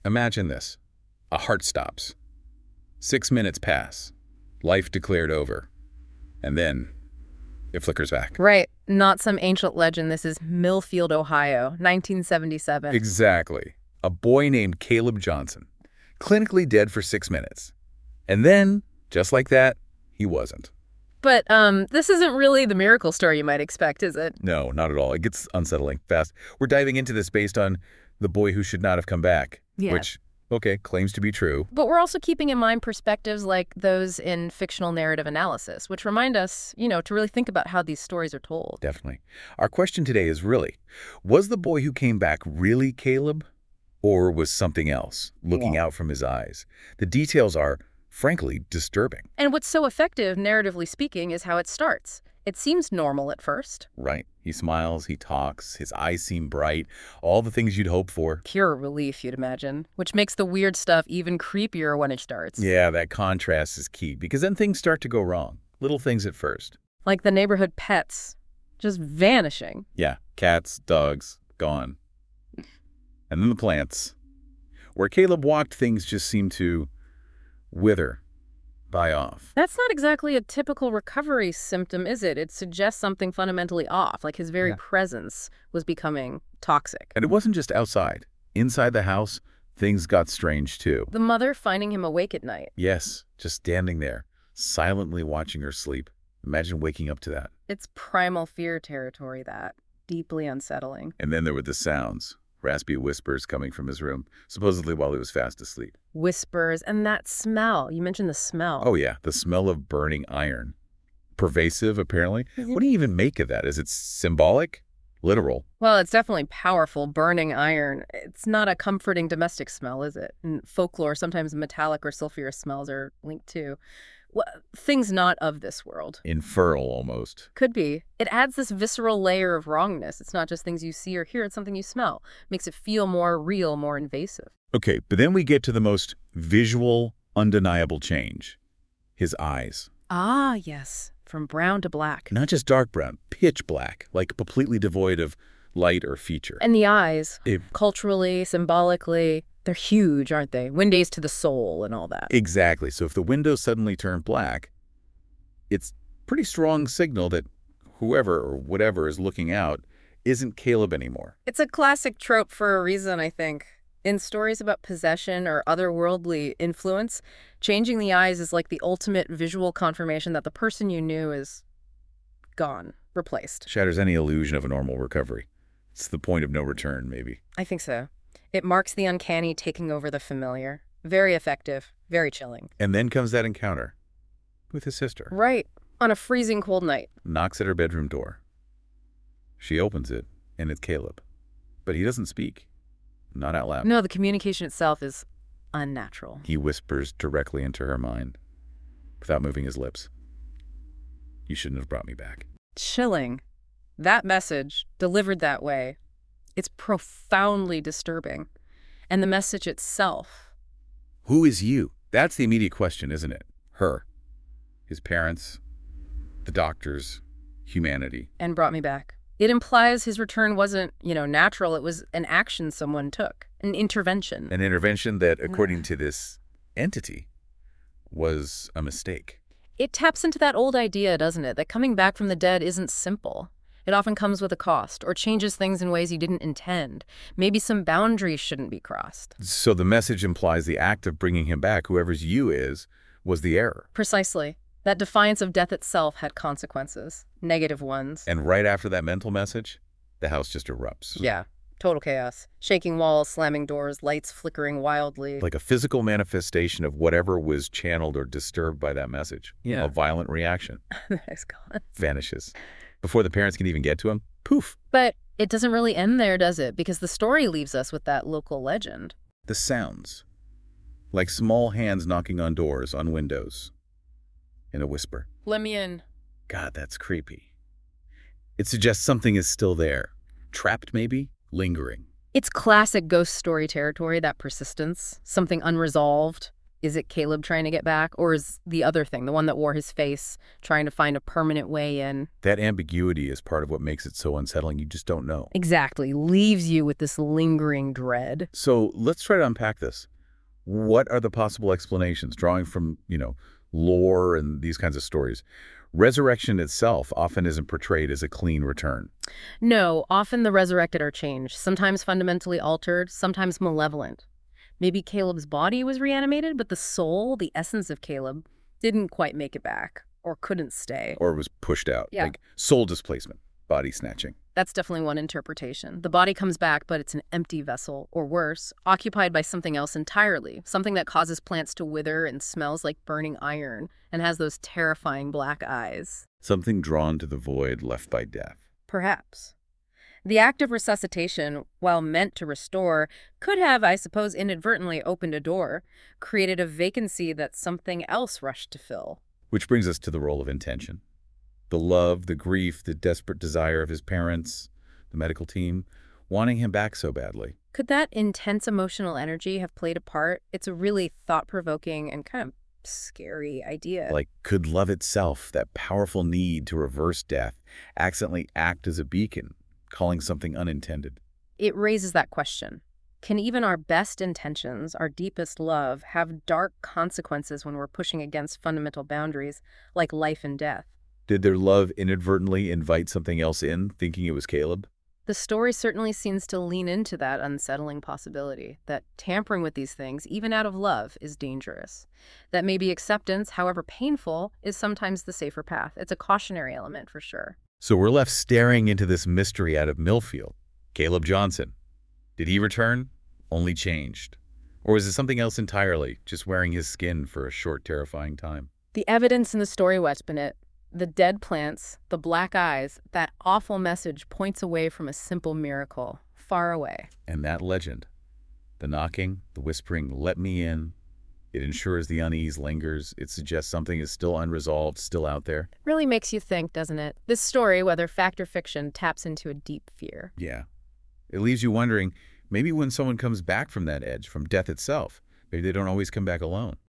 Imagine this. A heart stops. 6 minutes pass. Life declared over. And then it flickers back. Right. Not some ancient legend. This is Millfield, Ohio, 1977. Exactly. A boy named Caleb Johnson, clinically dead for 6 minutes. And then, just like that, he wasn't. But this isn't really the miracle story you might expect, is it? No, not at all. It gets unsettling fast. We're diving into this based on the boy who should not have come back, Yeah. which, okay, claims to be true. But we're also keeping in mind perspectives like those in fictional narrative analysis, which remind us, to really think about how these stories are told. Definitely. Our question today is really, was the boy who came back really Caleb? Or was something else looking out from his eyes? The details are, frankly, disturbing. And what's so effective, narratively speaking, is how it starts. It seems normal at first. Right. He smiles, he talks, his eyes seem bright, all the things you'd hope for. Pure relief, you'd imagine, which makes the weird stuff even creepier when it starts. Yeah, that contrast is key, because then things start to go wrong. Little things at first. Like the neighborhood pets, just vanishing. Yeah, cats, dogs, gone. And then the plants. Where Caleb walked, things just seemed to wither, die off. That's not exactly a typical recovery symptom, is it? It suggests something fundamentally off, like his very presence was becoming toxic. And it wasn't just outside. Inside the house, things got strange too. The mother finding him awake at night. Yes, just standing there, silently watching her sleep. Imagine waking up to that. It's primal fear territory, that. Deeply unsettling. And then there were the sounds. Raspy whispers coming from his room, supposedly while he was fast asleep. Whispers, and that smell. You mentioned the smell. Oh yeah, the smell of burning iron. Pervasive, apparently. What do you even make of that? Is it symbolic? Literal? Well, it's definitely powerful, burning iron. It's not a comforting domestic smell, is it? In folklore, sometimes metallic or sulfurous smells are linked too. Well, things not of this world. Infernal, almost. Could be. It adds this visceral layer of wrongness. It's not just things you see or hear, it's something you smell. Makes it feel more real, more invasive. Okay, but then we get to the most visual, undeniable change. His eyes. Ah, yes. From brown to black. Not just dark brown, pitch black, like completely devoid of light or feature. And the eyes, It- culturally, symbolically, they're huge, aren't they? Windows to the soul and all that. Exactly. So if the windows suddenly turn black, it's pretty strong signal that whoever or whatever is looking out isn't Caleb anymore. It's a classic trope for a reason, I think. In stories about possession or otherworldly influence, changing the eyes is like the ultimate visual confirmation that the person you knew is gone, replaced. Shatters any illusion of a normal recovery. It's the point of no return, maybe. I think so. It marks the uncanny taking over the familiar. Very effective, very chilling. And then comes that encounter with his sister. Right, on a freezing cold night. Knocks at her bedroom door. She opens it, and it's Caleb. But he doesn't speak. Not out loud. No, the communication itself is unnatural. He whispers directly into her mind, without moving his lips. You shouldn't have brought me back. Chilling. That message, delivered that way, it's profoundly disturbing. And the message itself. Who is you? That's the immediate question, isn't it? Her. His parents. The doctors. Humanity. And brought me back. It implies his return wasn't, natural. It was an action someone took, an intervention. An intervention that, according to this entity, was a mistake. It taps into that old idea, doesn't it, that coming back from the dead isn't simple. It often comes with a cost, or changes things in ways you didn't intend. Maybe some boundaries shouldn't be crossed. So the message implies the act of bringing him back, whoever's you is, was the error. Precisely. That defiance of death itself had consequences. Negative ones. And right after that mental message, the house just erupts. Yeah. Total chaos. Shaking walls, slamming doors, lights flickering wildly. Like a physical manifestation of whatever was channeled or disturbed by that message. Yeah. A violent reaction. Nice gone. Vanishes. Before the parents can even get to him, poof. But it doesn't really end there, does it? Because the story leaves us with that local legend. The sounds. Like small hands knocking on doors, on windows. In a whisper. Let me in. God, that's creepy. It suggests something is still there. Trapped, maybe? Lingering. It's classic ghost story territory, that persistence. Something unresolved. Is it Caleb trying to get back, or is the other thing, the one that wore his face, trying to find a permanent way in? That ambiguity is part of what makes it so unsettling. You just don't know. Exactly. Leaves you with this lingering dread. So let's try to unpack this. What are the possible explanations, drawing from, lore and these kinds of stories? Resurrection itself often isn't portrayed as a clean return. No, often the resurrected are changed, sometimes fundamentally altered, sometimes malevolent. Maybe Caleb's body was reanimated, but the soul, the essence of Caleb, didn't quite make it back, or couldn't stay. Or was pushed out, Yeah. like soul displacement, body snatching. That's definitely one interpretation. The body comes back, but it's an empty vessel, or worse, occupied by something else entirely, something that causes plants to wither and smells like burning iron, and has those terrifying black eyes. Something drawn to the void left by death. Perhaps. The act of resuscitation, while meant to restore, could have, I suppose, inadvertently opened a door, created a vacancy that something else rushed to fill. Which brings us to the role of intention. The love, the grief, the desperate desire of his parents, the medical team, wanting him back so badly. Could that intense emotional energy have played a part? It's a really thought-provoking and kind of scary idea. Like, could love itself, that powerful need to reverse death, accidentally act as a beacon, calling something unintended? It raises that question. Can even our best intentions, our deepest love, have dark consequences when we're pushing against fundamental boundaries like life and death? Did their love inadvertently invite something else in, thinking it was Caleb? The story certainly seems to lean into that unsettling possibility, that tampering with these things, even out of love, is dangerous. That maybe acceptance, however painful, is sometimes the safer path. It's a cautionary element for sure. So we're left staring into this mystery out of Millfield. Caleb Johnson. Did he return? Only changed. Or was it something else entirely, just wearing his skin for a short, terrifying time? The evidence in the story, Westbennett, the dead plants, the black eyes, that awful message points away from a simple miracle, far away. And that legend, the knocking, the whispering, "Let me in," it ensures the unease lingers. It suggests something is still unresolved, still out there. Really makes you think, doesn't it? This story, whether fact or fiction, taps into a deep fear. Yeah. It leaves you wondering, maybe when someone comes back from that edge, from death itself, maybe they don't always come back alone.